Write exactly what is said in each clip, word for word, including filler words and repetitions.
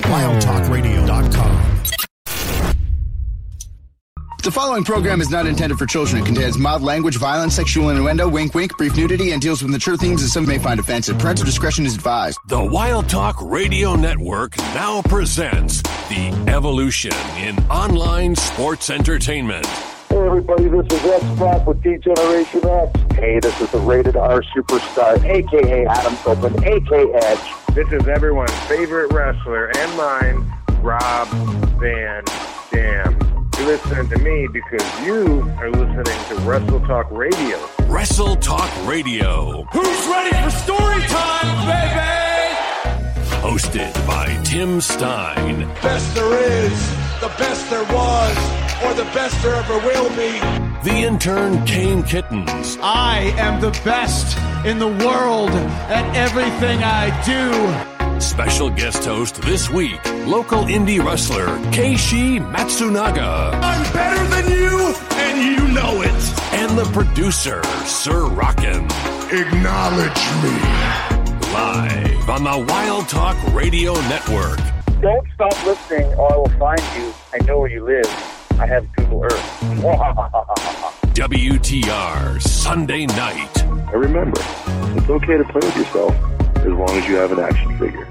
wild talk radio dot com. The following program is not intended for children. It contains mild language, violence, sexual innuendo, wink wink, brief nudity, and deals with mature themes that some may find offensive. Parental discretion is advised. The Wild Talk Radio Network now presents the evolution in online sports entertainment. Hey everybody, this is X-Pac with D-Generation X. Hey, this is the Rated R Superstar, a k a. Adam Copeland, a k a. Edge. This is everyone's favorite wrestler and mine, Rob Van Dam. You listen to me because you are listening to Wrestle Talk Radio. Wrestle Talk Radio. Who's ready for story time, baby? Hosted by Tim Stein. Best there is, the best there was, or the best there ever will be. The intern Kane Kittens. I am the best in the world at everything I do. Special guest host this week, local indie wrestler Keishi Matsunaga. I'm better than you, and you know it. And the producer, Sir Rockin'. Acknowledge me. Live on the Wild Talk Radio Network. Don't stop listening or I will find you. I know where you live. I have Google Earth. W T R Sunday night. And remember, it's okay to play with yourself as long as you have an action figure.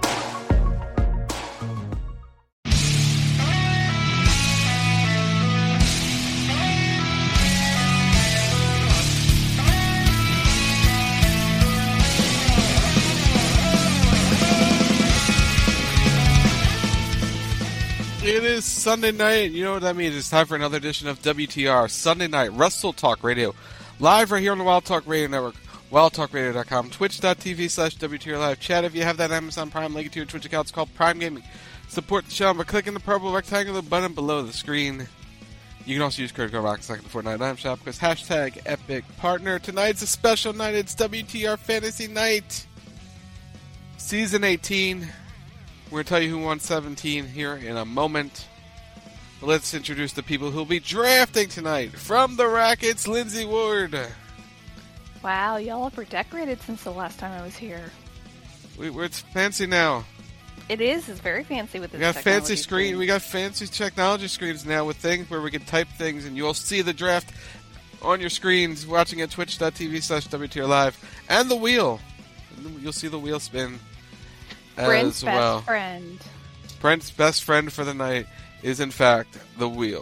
It is Sunday night. You know what that means. It's time for another edition of W T R Sunday Night Wrestle Talk Radio. Live right here on the Wild Talk Radio Network. wild talk radio dot com. Twitch.tv slash WTR Live. Chat, if you have that Amazon Prime link to your Twitch account, it's called Prime Gaming. Support the show by clicking the purple rectangular button below the screen. You can also use code code ROCK second for Fortnite Item Shop because hashtag Epic Partner. Tonight's a special night. It's W T R Fantasy Night. Season eighteen. We're going to tell you who won seventeen here in a moment. But let's introduce the people who will be drafting tonight. From the Rackets, Lindsay Ward. Wow, y'all are decorated since the last time I was here. We, we're, it's fancy now. It is. It's very fancy with this We got fancy screen. screen. We got fancy technology screens now with things where we can type things and you'll see the draft on your screens watching at twitch.tv slash WTR Live. And the wheel. You'll see the wheel spin. Brent's as well. best friend. Brent's best friend for the night is, in fact, the wheel.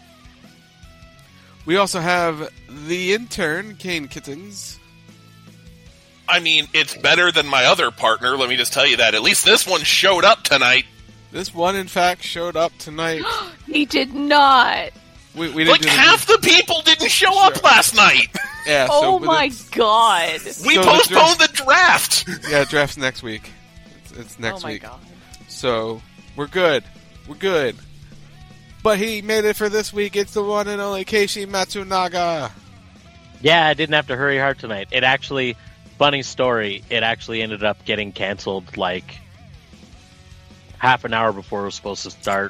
We also have the intern, Kane Kittens. I mean, it's better than my other partner, let me just tell you that. At least this one showed up tonight. This one, in fact, showed up tonight. He did not. We, we like, half the people didn't show sure. up last night. Yeah. Oh, so, my God. We so postponed the draft. the draft. Yeah, draft's next week. It's next oh my week. God. So, we're good. We're good. But he made it for this week. It's the one and only Keishi Matsunaga. Yeah, I didn't have to hurry hard tonight. It actually, funny story, it actually ended up getting canceled like half an hour before it was supposed to start.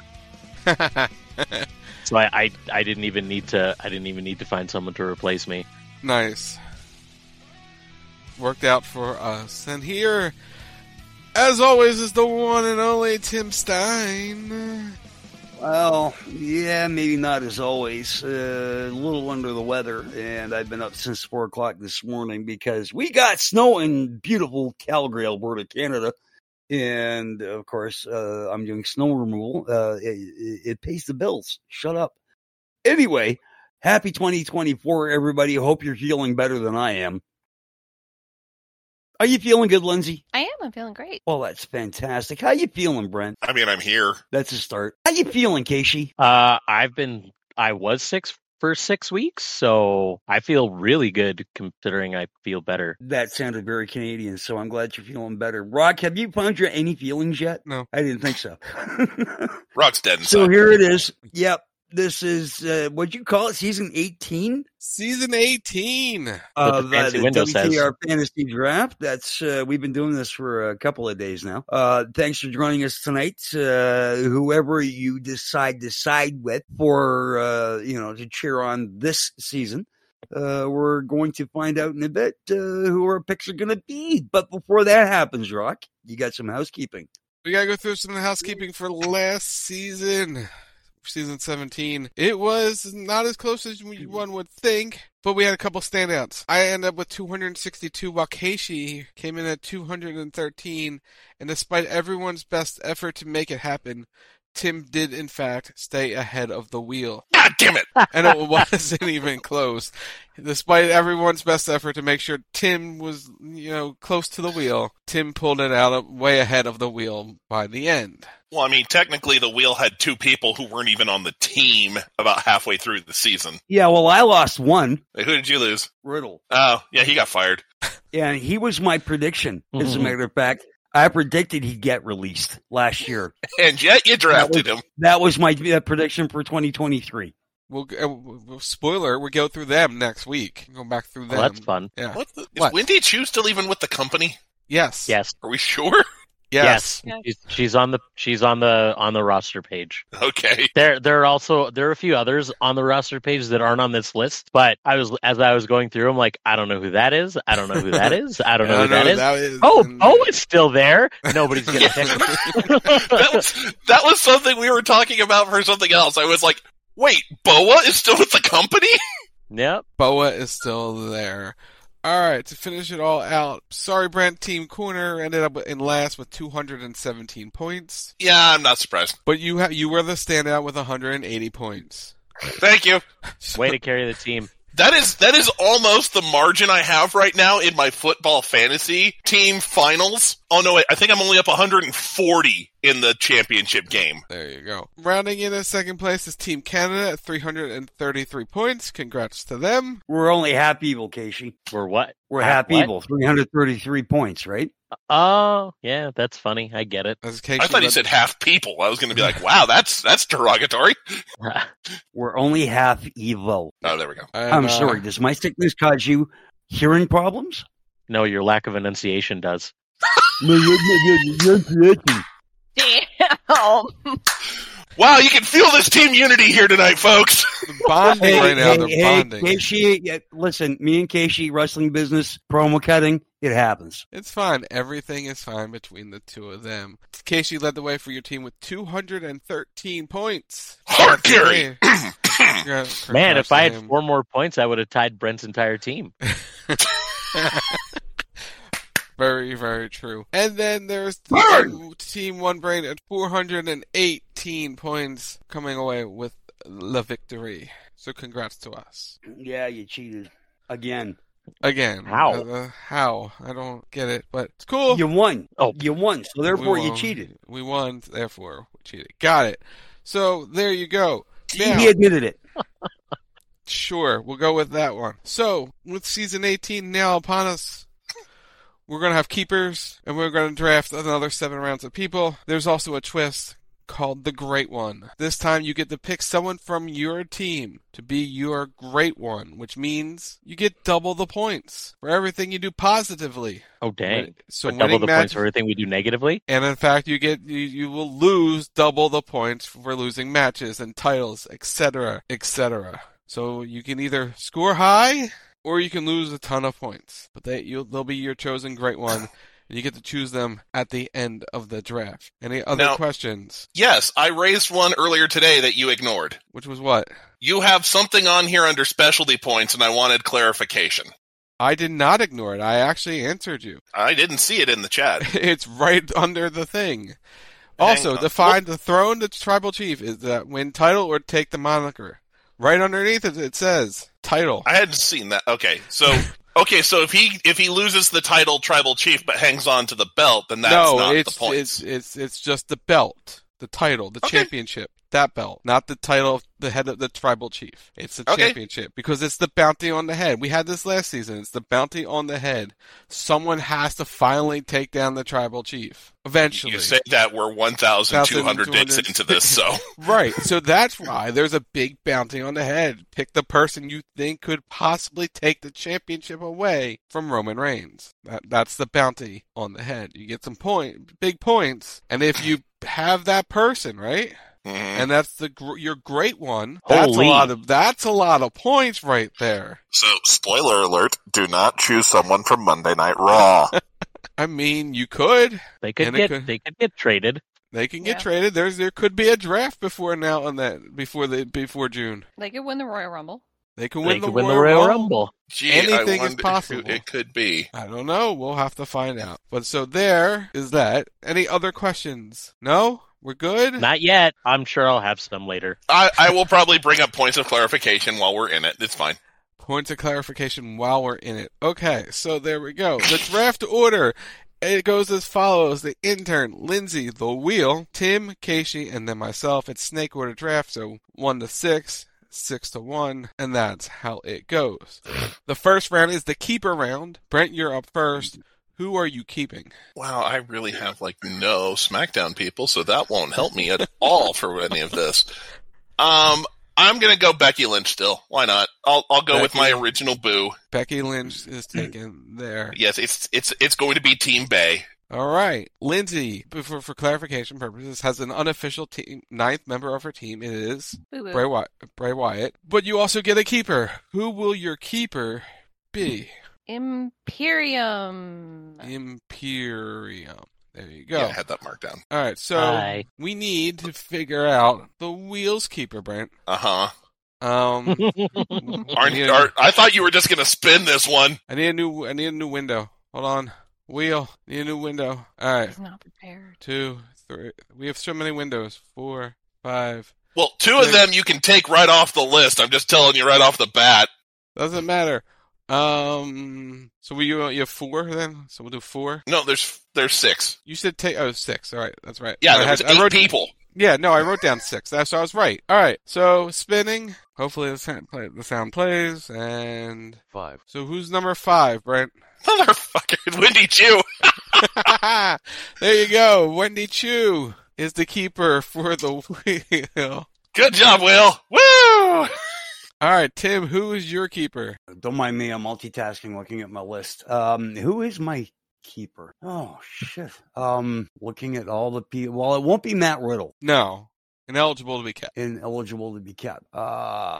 So I, I I didn't even need to I didn't even need to find someone to replace me. Nice. Worked out for us. And here, as always, is the one and only Tim Stein. Well, yeah, maybe not as always. Uh, a little under the weather, and I've been up since four o'clock this morning because we got snow in beautiful Calgary, Alberta, Canada. And, of course, uh, I'm doing snow removal. Uh, it, it pays the bills. Shut up. Anyway, happy twenty twenty-four, everybody. Hope you're feeling better than I am. Are you feeling good, Lindsay? I am. I'm feeling great. Well, that's fantastic. How you feeling, Brent? I mean, I'm here. That's a start. How you feeling, Keishi? Uh, I've been, I was sick for six weeks, so I feel really good considering I feel better. That sounded very Canadian, so I'm glad you're feeling better. Rock, have you found your any feelings yet? No. I didn't think so. Rock's dead inside. So here it is. Yep. This is, uh, what'd you call it, season eighteen? Season eighteen of uh, the W T R says. Fantasy Draft. That's uh, we've been doing this for a couple of days now. Uh, thanks for joining us tonight. Uh, whoever you decide to side with for, uh, you know, to cheer on this season. Uh, we're going to find out in a bit uh, who our picks are going to be. But before that happens, Rock, you got some housekeeping. We gotta go through some of the housekeeping for last season. Season seventeen. It was not as close as one would think, but we had a couple standouts. I ended up with two hundred sixty-two, while Keishi came in at two hundred thirteen, and despite everyone's best effort to make it happen, Tim did, in fact, stay ahead of the wheel. God damn it! And it wasn't even close. Despite everyone's best effort to make sure Tim was, you know, close to the wheel, Tim pulled it out way ahead of the wheel by the end. Well, I mean, technically the wheel had two people who weren't even on the team about halfway through the season. Yeah, well, I lost one. Wait, who did you lose? Riddle. Oh, yeah, he got fired. And he was my prediction, Mm-hmm. as a matter of fact. I predicted he'd get released last year. And yet you drafted that was, him. That was my uh, prediction for twenty twenty-three. We'll, uh, spoiler, we'll go through them next week. Go back through them. Well, that's fun. Yeah. What the, is What? Wendy Chu still even with the company? Yes. Yes. Are we sure? Yes. Yes. She's, she's on the she's on the on the roster page. Okay. There there are also there are a few others on the roster page that aren't on this list, but I was as I was going through, I'm like, I don't know who that is. I don't know who that is. I don't know who that is. that is. Oh, And- oh, it's still there. Nobody's gonna pick him. that, was, that was something we were talking about for something else. I was like, wait, Boa is still with the company? Yep. Boa is still there. All right, to finish it all out, sorry, Brent, Team Corner ended up in last with two hundred seventeen points. Yeah, I'm not surprised. But you ha- you were the standout with one hundred eighty points. Thank you. Way to carry the team. That is that is almost the margin I have right now in my football fantasy team finals. Oh no, wait, I think I'm only up one hundred forty in the championship game. There you go. Rounding in at second place is Team Canada at three hundred thirty-three points. Congrats to them. We're only half evil, Casey. We're what? We're Half half what? evil. three hundred thirty-three points, right? Oh, yeah, that's funny. I get it. As I thought he said half people. I was going to be like, wow, that's that's derogatory. We're only half evil. Oh, there we go. And, I'm uh, sorry. Does my sickness cause you hearing problems? No, your lack of enunciation does. Damn. Wow, you can feel this team unity here tonight, folks. Bonding Hey, right now. hey, They're hey, bonding. Casey, yeah, listen, me and Casey, wrestling business, promo cutting, it happens. It's fine. Everything is fine between the two of them. Casey led the way for your team with two hundred thirteen points. Hard carry. Congrats Man, if to I had him. four more points, I would have tied Brent's entire team. Very, very true. And then there's the Team One Brain at four hundred eighteen points, coming away with the victory. So congrats to us. Yeah, you cheated. Again. Again. How? Uh, how? I don't get it, but it's cool. You won. Oh. You won, so therefore We you won. cheated. We won, therefore we cheated. Got it. So there you go. Now, He admitted it. sure, we'll go with that one. So, with season eighteen now upon us, we're going to have keepers, and we're going to draft another seven rounds of people. There's also a twist called the Great One. This time you get to pick someone from your team to be your Great One, which means you get double the points for everything you do positively. Oh, dang. So Or double winning the match- points for everything we do negatively? And in fact, you get you, you will lose double the points for losing matches and titles, et cetera, et cetera. So you can either score high or you can lose a ton of points. But they you'll they'll be your chosen Great One, and you get to choose them at the end of the draft. Any other Now- questions? Yes, I raised one earlier today that you ignored. Which was what? You have something on here under specialty points, and I wanted clarification. I did not ignore it. I actually answered you. I didn't see it in the chat. It's right under the thing. Also, on. define the throne the tribal chief is that win title or take the moniker. Right underneath it, it says title. I hadn't seen that. Okay, so okay, so if he if he loses the title tribal chief but hangs on to the belt, then that's no, not it's, the points. it's it's it's just the belt, the title, the Okay. championship, that belt, not the title of the head of the tribal chief. It's the Okay. championship because it's the bounty on the head. We had this last season. It's the bounty on the head. Someone has to finally take down the tribal chief eventually. You say that we're one thousand two hundred days into this, so Right, so that's why there's a big bounty on the head. Pick the person you think could possibly take the championship away from Roman Reigns. That, that's the bounty on the head. You get some point, big points, and if you have that person, right, Mhm. and that's the gr- your great one, that's Holy. a lot of that's a lot of points right there. So, spoiler alert, do not choose someone from Monday Night Raw. I mean, you could. They could And it get could- they could get traded. They can get Yeah. traded. There's there could be a draft before now on that before the before June. They could win the Royal Rumble. They can They win, the, could win Royal the Royal Rumble. Rumble. Gee, Anything I is wonder possible. who it could be. I don't know. We'll have to find out. But so there is that. Any other questions? No? We're good? Not yet. I'm sure I'll have some later. I, I will probably bring up points of clarification while we're in it. It's fine. Points of clarification while we're in it. Okay, so there we go. The draft order. It goes as follows. The intern, Lindsay, the wheel, Tim, Casey, and then myself. It's snake order draft, so one to six, six to one, and that's how it goes. The first round is the keeper round. Brent, you're up first. Who are you keeping? Wow, I really have like no SmackDown people, so that won't help me at all for any of this. Um, I'm gonna go Becky Lynch still. Why not? I'll I'll go with Becky. my original boo. Becky Lynch is taken there. Yes, it's it's it's going to be Team Bay. All right. Lindsay, for, for clarification purposes, has an unofficial team, ninth member of her team. It is Boo-boo. Bray Wyatt, Bray Wyatt. But you also get a keeper. Who will your keeper be? Imperium. Imperium. There you go. Yeah, I had that marked down. All right, so Hi. we need to figure out the wheels keeper, Brent. Uh huh. Um, I, Aren't need a, are, I thought you were just gonna spin this one. I need a new. I need a new window. Hold on. Wheel. Need a new window. All right. He's not prepared. Two, three. We have so many windows. Four, five. Well, two of them you can take right off the list. I'm just telling you right off the bat. Doesn't matter. Um. So we you you have four then. So we'll do four. No, there's there's six. You said take oh six. All right, that's right. Yeah, I there had- was I eight wrote, people. Yeah, no, I wrote down six. That's so I was right. All right. So spinning. Hopefully the sound, play, the sound plays and five. So who's number five, Brent? Motherfucker, Wendy Chu. There you go. Wendy Chu is the keeper for the wheel. Good job, Will. Woo! All right, Tim, who is your keeper? Don't mind me. I'm multitasking, looking at my list. Um, who is my keeper? Oh shit. Um, looking at all the people. Well, it won't be Matt Riddle. No, ineligible to be kept. Ineligible to be kept. Uh,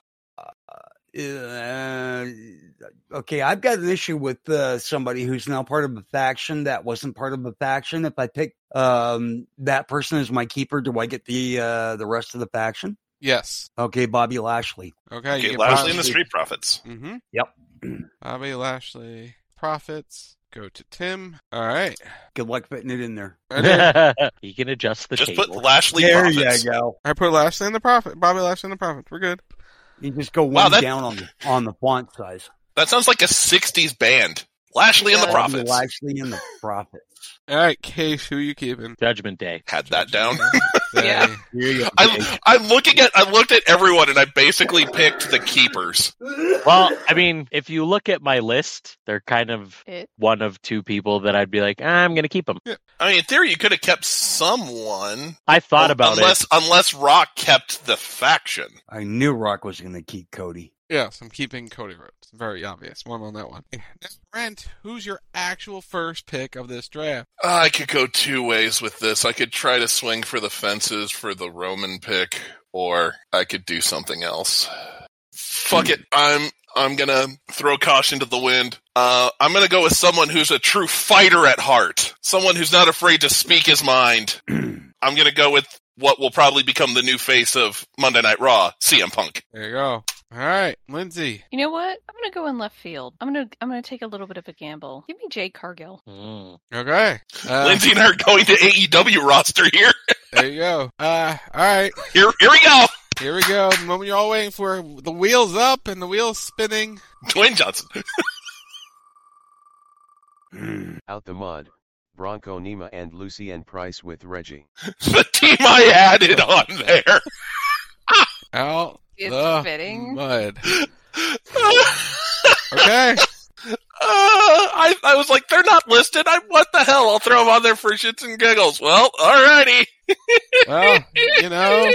uh, okay, I've got an issue with uh, somebody who's now part of a faction that wasn't part of a faction. If I pick um that person as my keeper, do I get the uh the rest of the faction? Yes. Okay, Bobby Lashley. Okay, Okay, you get Lashley Bobby. and the Street Profits. Mm-hmm. Yep. Bobby Lashley, Profits. Go to Tim. All right. Good luck fitting it in there. I did. You can adjust the Just table. put Lashley There Profits. you go. I put Lashley in the Profit. Bobby Lashley in the Profit. We're good. You just go Wow, one that- down on the on the font size. That sounds like a sixties band. Lashley and the Bobby Profits. Lashley and the Profits. All right, Case, who you keeping? Judgment Day. Had that down. Yeah. Here you go. I, I'm looking at. I looked at everyone, and I basically picked the keepers. Well, I mean, if you look at my list, they're kind of It. one of two people that I'd be like, ah, I'm going to keep them. I mean, in theory, you could have kept someone. I thought about unless, it. Unless Rock kept the faction. I knew Rock was going to keep Cody. Yes, I'm keeping Cody Rhodes. Very obvious. One on that one. Now, Brent, who's your actual first pick of this draft? I could go two ways with this. I could try to swing for the fences for the Roman pick, or I could do something else. Fuck it. I'm I'm gonna throw caution to the wind. Uh, I'm gonna go with someone who's a true fighter at heart. Someone who's not afraid to speak his mind. I'm gonna go with what will probably become the new face of Monday Night Raw, C M Punk. There you go. All right, Lindsay. You know what? I'm gonna go in left field. I'm gonna I'm gonna take a little bit of a gamble. Give me Jade Cargill. Mm. Okay. Uh, Lindsay and I are going to A E W roster here. There you go. Uh, all right. Here, here we go. Here we go. The moment you're all waiting for. The wheel's up and the wheel's spinning. Dwayne Johnson. Out the mud. Bronco Nima and Lucien Price with Reggie. The team I added on there. Out It's the fitting. mud. Okay. Uh, I, I was like, they're not listed. I, what the hell? I'll throw them on there for shits and giggles. Well, alrighty. Well, you know.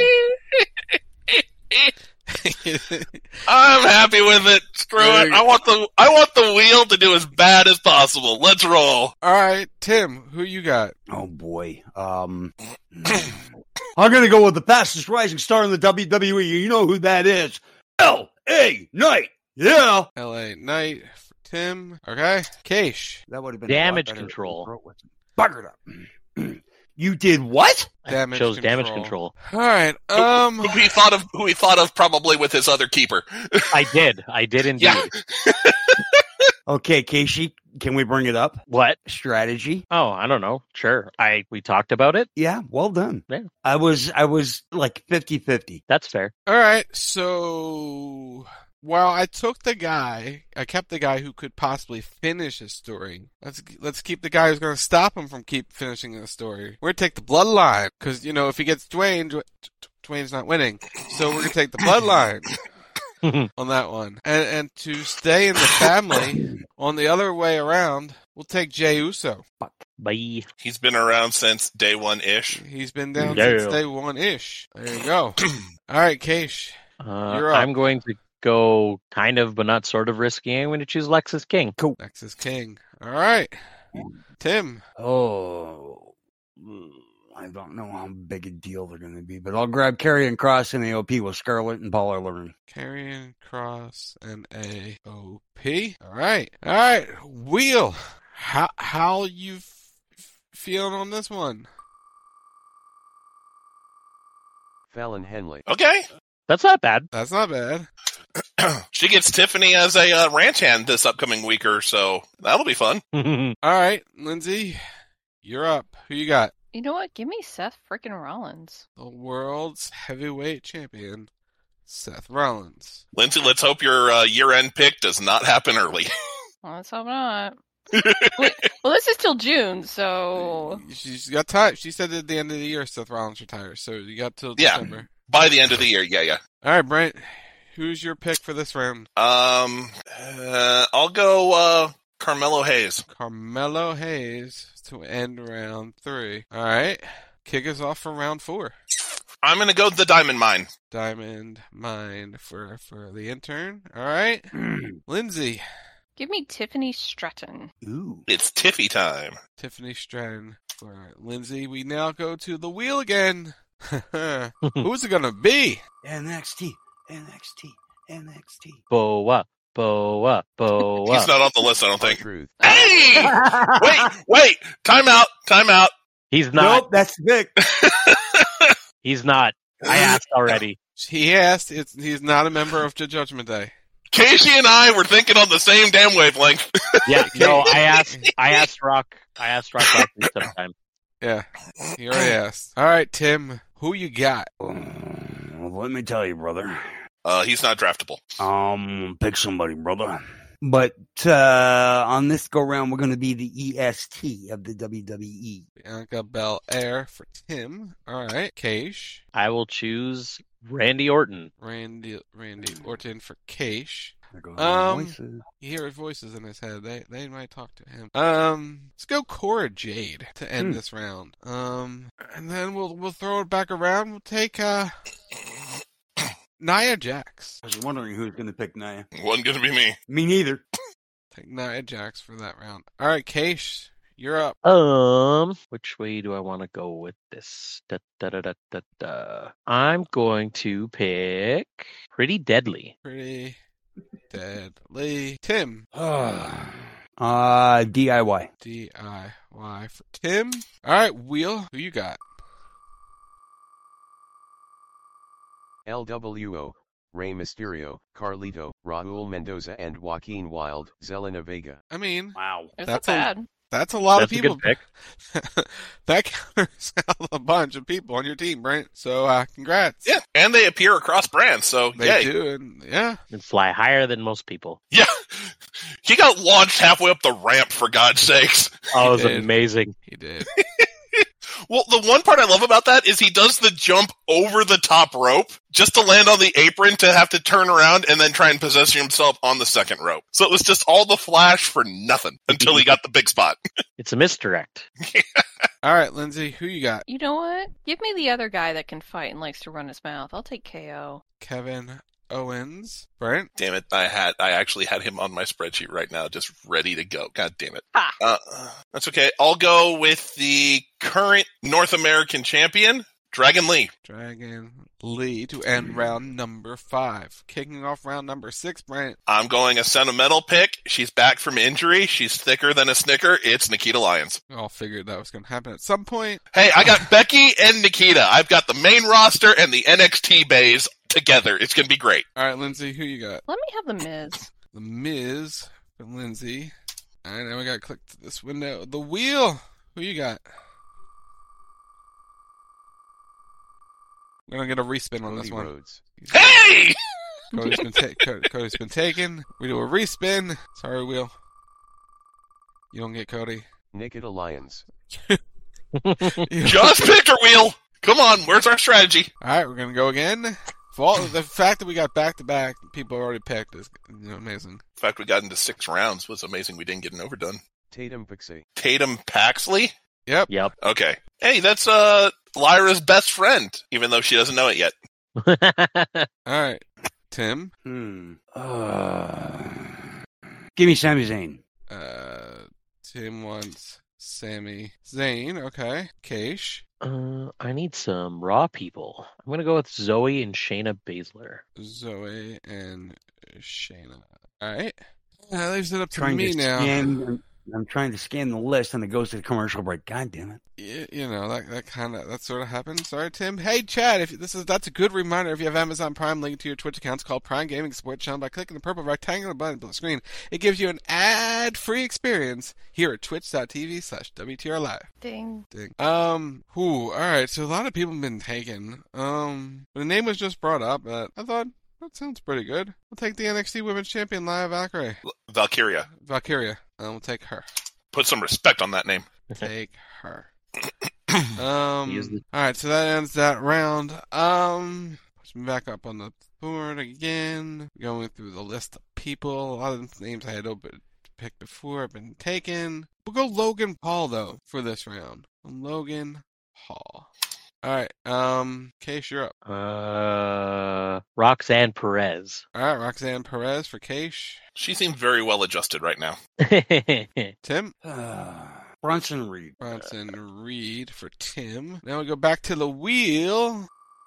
I'm happy with it. Screw it. I want the I want the wheel to do as bad as possible. Let's roll. All right, Tim, who you got? Oh boy. Um, I'm going to go with the fastest rising star in the W W E. You know who that is? L A Knight. Yeah. L A Knight for Tim. Okay. Keish. That would have been Damage control. Buggered up. You did what? Damage Chose control. damage control. All right. Um. Who, who he thought of? Who he thought of probably with his other keeper. I did. I did indeed. Yeah. Okay, Casey, can we bring it up? What? Strategy? Oh, I don't know. Sure. I we talked about it. Yeah, well done. Yeah. I was I was like fifty-fifty. That's fair. All right. So, well, I took the guy. I kept the guy who could possibly finish his story. Let's let's keep the guy who's going to stop him from keep finishing the story. We're going to take the bloodline because you know if he gets Dwayne, Dw- Dwayne's not winning. So we're going to take the bloodline. On that one. And and to stay in the family, on the other way around, we'll take Jey Uso. Bye. He's been around since day one-ish. He's been down Yeah. since day one-ish. There you go. All right, Keish. Uh, You're up. I'm going to go kind of, but not sort of risky. I'm going to choose Lexus King. Cool. Lexus King. All right. Tim. Oh, I don't know how big a deal they're going to be, but I'll grab Karrion Kross and A O P with Scarlett and Paul Ellering. Karrion Kross and A O P. All right. All right. Wheel. How how you f- feeling on this one? Fallon Henley. Okay. That's not bad. That's not bad. She gets Tiffany as a uh, ranch hand this upcoming week or so. That'll be fun. All right, Lindsay, you're up. Who you got? You know what? Give me Seth freaking Rollins. The world's heavyweight champion, Seth Rollins. Lindsay, let's hope your uh, year-end pick does not happen early. Well, let's hope not. Wait, well, this is till June, so... She's got time. She said at the end of the year Seth Rollins retires, so you got till Yeah. December. By the end of the year, yeah, yeah. All right, Brent, who's your pick for this round? Um, uh, I'll go uh, Carmelo Hayes. Carmelo Hayes to end round three. All right, kick us off for round four. I'm going to go the Diamond Mine. Diamond Mine for, for the intern. All right, Lindsay. Give me Tiffany Stratton. Ooh. It's Tiffy time. Tiffany Stratton for Lindsay. We now go to the wheel again. Who's it going to be? N X T, N X T, N X T. Boa, boa, boa. He's not on the list, I don't think. Truth. Hey! wait, wait! Time out, time out. He's not. Nope, that's Vic. He's not. I asked already. He asked. It's, he's not a member of the Judgment Day. Casey and I were thinking on the same damn wavelength. Yeah, no, I asked. I asked Rock. I asked Rock last week sometime. Yeah, he already asked. All right, Tim, who you got? Well, let me tell you, brother. Uh, he's not draftable. Um, pick somebody, brother. But uh, on this go round, we're going to be the E S T of the W W E. Bianca Belair for Tim. All right, Keish. I will choose Randy Orton. Randy Randy Orton for Keish. There goes Um, voices. You hear voices in his head. They they might talk to him. Um, let's go Cora Jade to end Hmm. this round. Um, and then we'll we'll throw it back around. We'll take uh Nia Jax. I was wondering who's going to pick Nia. Wasn't going to be me. Me neither. Take Nia Jax for that round. All right, Keish, you're up. Um, which way do I want to go with this? Da, da, da, da, da, da. I'm going to pick Pretty Deadly. Pretty deadly. Tim. uh, D I Y. D I Y for Tim. All right, Wheel, who you got? L W O, Rey Mysterio, Carlito, Raul Mendoza and Joaquin Wilde, Zelina Vega. I mean, wow, that's not a bad. that's a lot That's of a people. good pick. That counters out a bunch of people on your team, Brent. So, uh, congrats. Yeah, and they appear across brands, so They yay. do, and yeah. And fly higher than most people. Yeah. He got launched halfway up the ramp, for God's sakes. Oh, it was did. amazing. He did. Well, the one part I love about that is he does the jump over the top rope just to land on the apron to have to turn around and then try and position himself on the second rope. So it was just all the flash for nothing until he got the big spot. It's a misdirect. All right, Lindsay, who you got? You know what? Give me the other guy that can fight and likes to run his mouth. I'll take K O. Kevin Owens. Brent? Damn it. I had, I actually had him on my spreadsheet right now, just ready to go. God damn it. Ha! Uh, that's okay. I'll go with the current North American champion, Dragon Lee. Dragon Lee to end round number five. Kicking off round number six, Brent. I'm going a sentimental pick. She's back from injury. She's thicker than a Snicker. It's Nikita Lyons. We all figured that was going to happen at some point. Hey, I got Becky and Nikita. I've got the main roster and the N X T bays together. It's going to be great. All right, Lindsay, who you got? Let me have the Miz. The Miz for Lindsay. All right, now we got to click to this window. The Wheel. Who you got? We're going to get a respin on Cody this one. Rhodes. Hey! Cody's been, ta- Co- Cody's been taken. We do a respin. Sorry, Wheel. You don't get Cody. Nikita Lyons. Just picked her, Wheel. Come on, where's our strategy? All right, we're going to go again. For all, the fact that we got back-to-back people already picked is you know, amazing. The fact we got into six rounds was amazing. We didn't get an overdone. Tatum Pixie. Tatum Paxley? Yep. Yep. Okay. Hey, that's uh Lyra's best friend, even though she doesn't know it yet. All right. Tim? Hmm. Uh, give me Sami Zayn. Uh, Tim wants Sami Zayn. Okay. Keish? Uh, I need some Raw people. I'm gonna go with Zoe and Shayna Baszler. Zoe and Shayna. All right. That leaves it up to Trying me to now. scan, I'm, I'm trying to scan the list, and it goes to the commercial break. God damn it! You, you know that that kind of that sort of happens. Sorry, Tim. Hey, Chad. If this is that's a good reminder. If you have Amazon Prime, link to your Twitch account. It's called Prime Gaming Sports Channel. By clicking the purple rectangular button on the screen, it gives you an ad-free experience here at twitch.tv slash WTR Live. Ding. Ding. Um. Whew. All right. So a lot of people have been taken. Um. The name was just brought up, but I thought that sounds pretty good. We'll take the N X T Women's Champion, Nia Valkyrie. Valkyria. Valkyria. And we'll take her. Put some respect on that name. Take her. um. All right. So that ends that round. Um. Push me back up on the board again. Going through the list of people. A lot of the names I had open picked before have been taken. We'll go Logan Paul though for this round. Logan Paul. All right. Um. Keish, you're up. Uh, Roxanne Perez. All right, Roxanne Perez for Keish. She seems very well adjusted right now. Tim? Uh, Bronson Reed. Bronson Reed for Tim. Now we go back to the wheel.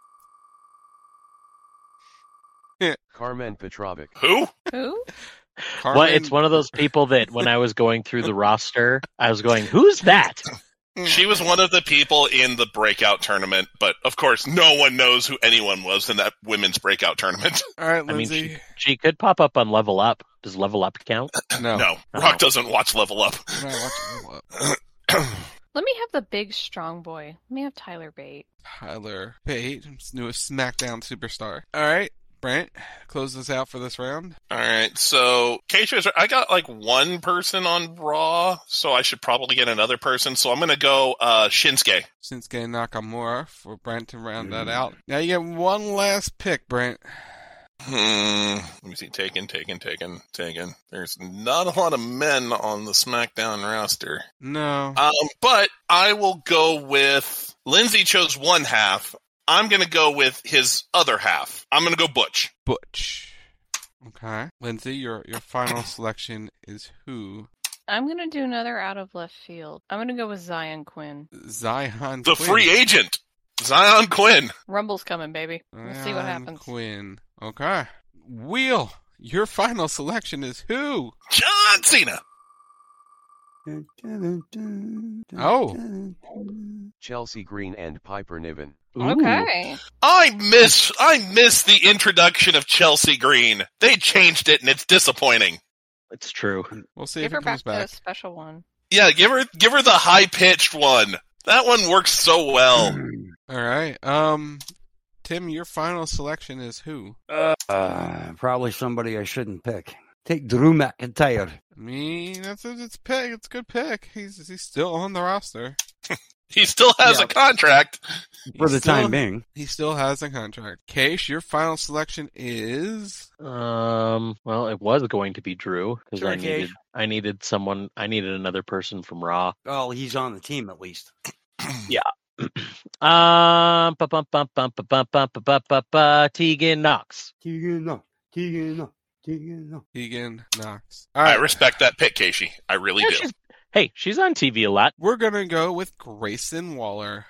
Carmen Petrovic. Who? Who? Carmen... Well, it's one of those people that when I was going through the roster, I was going, who's that? She was one of the people in the breakout tournament, but of course no one knows who anyone was in that women's breakout tournament. All right, I Lindsay. mean, she, she could pop up on Level Up. Does Level Up count? No. No. Oh. Rock doesn't watch Level Up. I'm not watching Level Up. Let me have the big strong boy. Let me have Tyler Bate. Tyler Bate, newest SmackDown superstar. All right, Brent, close this out for this round. All right, so Keisha, I got like one person on Raw, so I should probably get another person. So I'm gonna go uh, Shinsuke. Shinsuke Nakamura for Brent to round that out. Now you get one last pick, Brent. Hmm. Let me see. Taken, taken, taken, taken. There's not a lot of men on the SmackDown roster. No. Um, but I will go with Lindsay chose one half. I'm going to go with his other half. I'm going to go Butch. Butch. Okay. Lindsay, your, your final selection is who? I'm going to do another out of left field. I'm going to go with Zion Quinn. Zion The Quinn. free agent. Zion Quinn. Rumble's coming, baby. We'll Zion see what happens. Quinn. Okay. Wheel, your final selection is who? John Cena. Oh. Chelsea Green and Piper Niven. Okay. I miss I miss the introduction of Chelsea Green. They changed it and it's disappointing. It's true. We'll see Give if her it comes back back. the special one. Yeah, give her give her the high pitched one. That one works so well. All right. Um, Tim, your final selection is who? Uh, uh, probably somebody I shouldn't pick. Take Drew McIntyre. I mean, that's a, it's pick. It's a good pick. He's he's still on the roster. He still has Yeah. a contract. For He the still- time being. He still has a contract. Keish, your final selection is... Um. Well, it was going to be Drew because Sure, I needed Cage. I needed someone. I needed another person from Raw. Oh, he's on the team at least. Yeah. um. Bum, bum, bum, bum, bum, bum, bum, bum, bum, bum, Tegan Knox. Tegan, no. Tegan, no. Tegan, no. Tegan Knox. All I right. respect that pick, Casey. I really Yeah, do. she's, hey, she's on T V a lot. We're going to go with Grayson Waller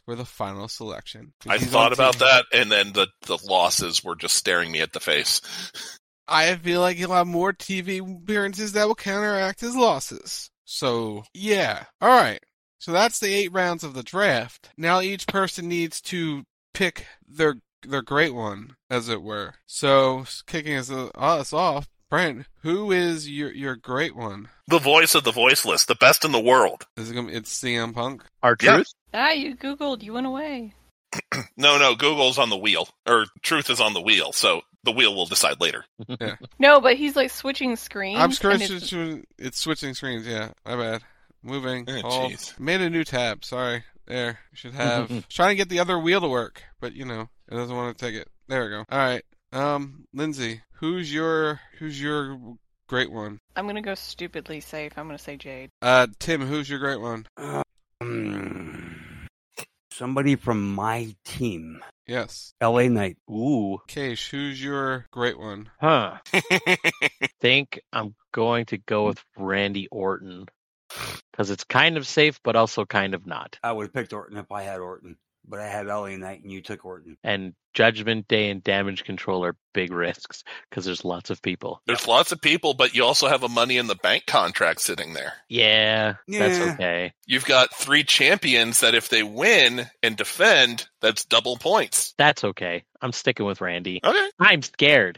for the final selection. I He's thought on about T V. that, and then the, the losses were just staring me at the face. I feel like he'll have more T V appearances that will counteract his losses. So, yeah. All right. So that's the eight rounds of the draft. Now each person needs to pick their their great one, as it were. So, kicking us, uh, us off, Brent, who is your your great one? The voice of the voiceless, the best in the world. Is it gonna, it's C M Punk? Our truth? Ah, you Googled. You went away. No, no, Google's on the wheel. Or Truth is on the wheel, so the wheel will decide later. Yeah. No, but he's like switching screens. I'm and switching. it's- It's, it's switching screens. Yeah, my bad. Moving. Oh, all, jeez. made a new tab. Sorry. There. You should have. Trying to get the other wheel to work, but you know it doesn't want to take it. There we go. All right. Um, Lindsay, who's your who's your great one? I'm gonna go stupidly safe. I'm gonna say Jade. Uh, Tim, who's your great one? Um, somebody from my team. Yes. L A Knight. Ooh. Keish, who's your great one? Huh. think I'm going to go with Randy Orton. Because it's kind of safe, but also kind of not. I would have picked Orton if I had Orton. But I had L A Knight and you took Orton. And Judgment Day and Damage Control are big risks because there's lots of people. There's lots of people, but you also have a Money in the Bank contract sitting there. Yeah, that's Yeah. okay. You've got three champions that if they win and defend, that's double points. That's okay. I'm sticking with Randy. Okay. I'm scared.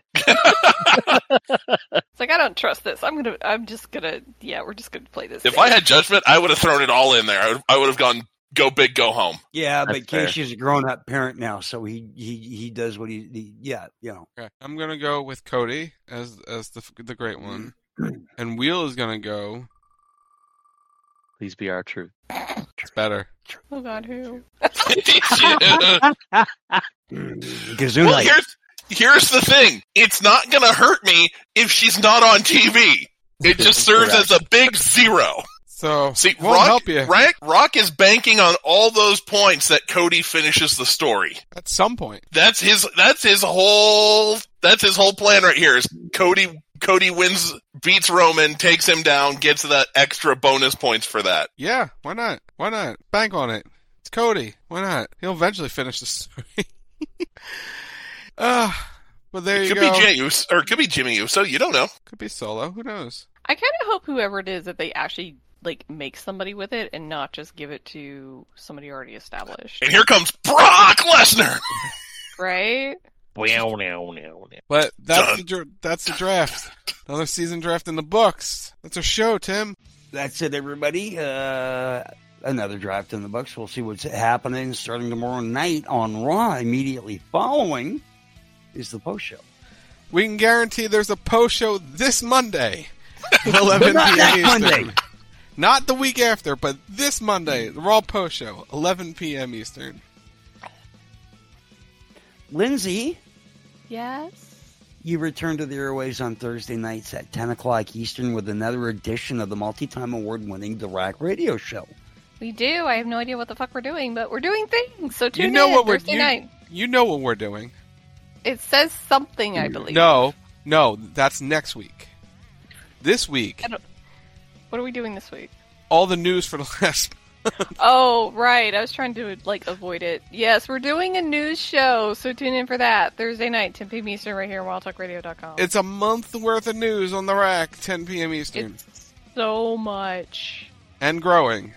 It's like I don't trust this. I'm gonna. I'm just gonna. Yeah, we're just gonna play this. If game. I had Judgment, I would have thrown it all in there. I would, I would have gone go big, go home. Yeah, That's but fair. Casey's a grown-up parent now, so he he he does what he, he yeah, you know. Okay. I'm gonna go with Cody as as the the great one, and Wheel is gonna go. Please be our truth. It's better. Oh God, who? Gesundheit. Well, here's here's the thing. It's not going to hurt me if she's not on T V. It just serves as a big zero. So See, won't Rock, help you Rock, Rock is banking on all those points that Cody finishes the story. at some point. That's his. That's his whole. That's his whole plan right here. Is Cody? Cody wins, beats Roman, takes him down, gets that extra bonus points for that. Yeah, why not? Why not? Bank on it. It's Cody. Why not? He'll eventually finish the story. Ah, uh, but there It you could go. be Jey Uso, or it could be Jimmy Uso. You don't know. Could be Solo. Who knows? I kind of hope whoever it is that they actually like make somebody with it and not just give it to somebody already established. And here comes Brock Lesnar. Right? Well, no, no, no. But that's the, dra- that's the draft. Another season draft in the books. That's our show, Tim. That's it, everybody. Uh, another draft in the books. We'll see what's happening starting tomorrow night on Raw. Immediately following is the post show. We can guarantee there's a post show this Monday, at eleven Not p.m. that Eastern. Monday. Not the week after, but this Monday, the Raw post show, eleven p.m. Eastern. Lindsay, Yes. you return to the airways on Thursday nights at ten o'clock Eastern with another edition of the multi-time award-winning The Rack Radio Show. We do. I have no idea what the fuck we're doing, but we're doing things. So tune You know in what we're Thursday you, night. you know what we're doing. It says something, I believe. No, no, that's next week. This week, I don't- What are we doing this week? all the news for the last. Oh, right. I was trying to like avoid it. Yes, we're doing a news show, so tune in for that Thursday night, ten p.m. Eastern, right here on wild talk radio dot com. It's a month worth of news on the rack, ten p.m. Eastern, It's so much. and growing.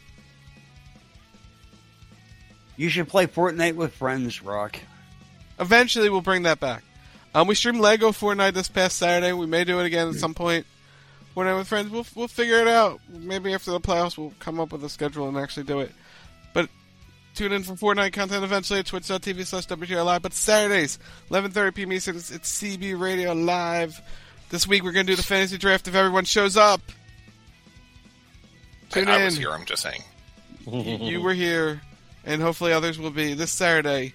You should play Fortnite with friends, Rock. Eventually, we'll bring that back. Um, we streamed Lego Fortnite this past Saturday. We may do it again at some point. Fortnite with friends. We'll we'll figure it out. Maybe after the playoffs, we'll come up with a schedule and actually do it. But tune in for Fortnite content eventually at twitch dot t v slash W T R Live. But Saturdays, eleven thirty p.m. Eastern, it's, it's C B Radio Live. This week, we're going to do the fantasy draft if everyone shows up. Tune I, in. I was here. I'm just saying. You, you were here, and hopefully others will be this Saturday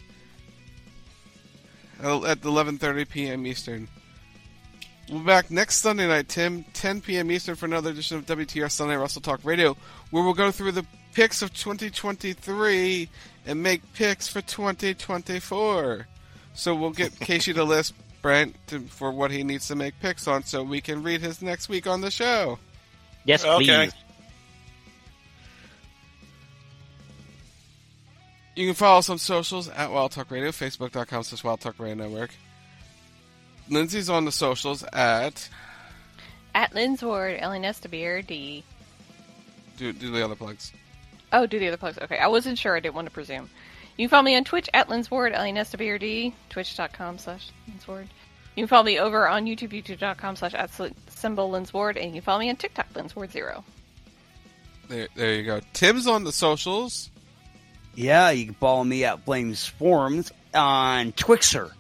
at eleven thirty p.m. Eastern. We'll be back next Sunday night, Tim, ten p.m. Eastern for another edition of W T R Sunday Russell Talk Radio, where we'll go through the picks of twenty twenty-three and make picks for twenty twenty-four. So we'll get Casey to list Brent to, for what he needs to make picks on so we can read his next week on the show. Yes, Okay. please. You can follow us on socials at Wild Talk Radio, Facebook.com slash Wild Talk Radio Network. Lindsay's on the socials at... At Lynn's Ward, L N S W R D. Do, do the other plugs. Oh, do the other plugs. Okay, I wasn't sure. I didn't want to presume. You can follow me on Twitch at Lynn's Ward, L N S W R D, twitch.com slash Lynn's Ward. You can follow me over on YouTube, youtube.com slash at symbol Lynn's Ward, and you can follow me on TikTok, Lynn's Ward Zero. There, there you go. Tim's on the socials. Yeah, you can follow me at Flames Forums on Twixer.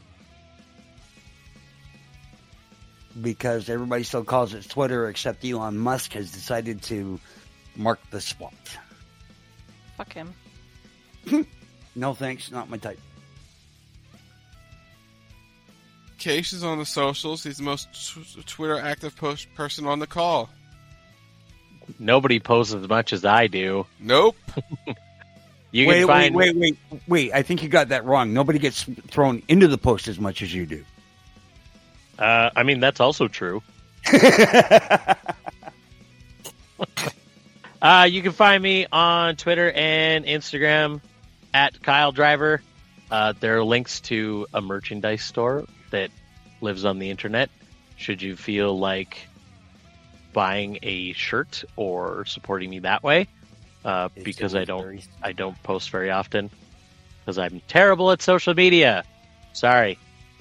Because everybody still calls it Twitter, except Elon Musk has decided to mark the spot. Fuck him. No thanks, not my type. Case is on the socials. He's the most t- Twitter active post person on the call. Nobody posts as much as I do. Nope. You wait, can find... wait, wait, wait, wait. I think you got that wrong. Nobody gets thrown into the post as much as you do. Uh, I mean, that's also true. uh, you can find me on Twitter and Instagram at Kyle Driver. Uh, there are links to a merchandise store that lives on the internet. Should you feel like buying a shirt or supporting me that way, uh, because I don't, very... I don't post very often because I'm terrible at social media. Sorry.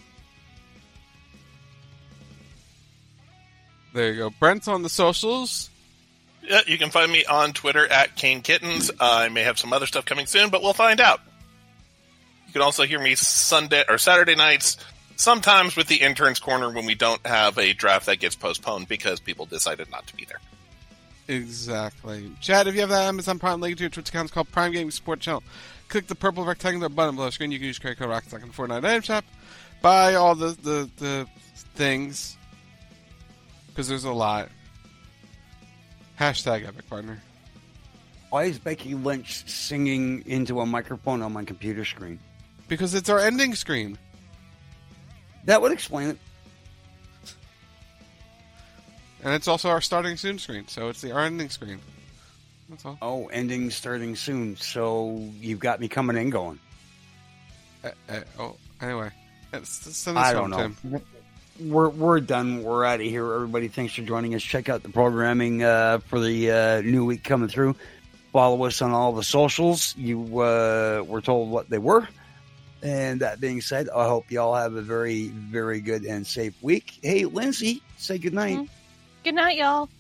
There you go. Brent's on the socials. Yeah, you can find me on Twitter at Kane Kittens. Uh, I may have some other stuff coming soon, but we'll find out. You can also hear me Sunday or Saturday nights, sometimes with the Interns Corner when we don't have a draft that gets postponed because people decided not to be there. Exactly. Chad, if you have that Amazon Prime link to your Twitch account, it's called Prime Gaming Support Channel. Click the purple rectangular button below the screen. You can use credit code Rocket on the Fortnite item shop. Buy all the, the, the things. Because there's a lot. Hashtag Epic Partner. Why is Becky Lynch singing into a microphone on my computer screen? Because it's our ending screen. That would explain it. And it's also our starting soon screen, so it's the our ending screen. That's all. Oh, ending starting soon. So you've got me coming and going. Uh, uh, oh, anyway. Send I don't know. Tim. We're we're done. We're out of here. Everybody, thanks for joining us. Check out the programming uh, for the uh, new week coming through. Follow us on all the socials. You uh, were told what they were. And that being said, I hope you all have a very, very good and safe week. Hey, Lindsay, say goodnight. Mm-hmm. Good night, y'all.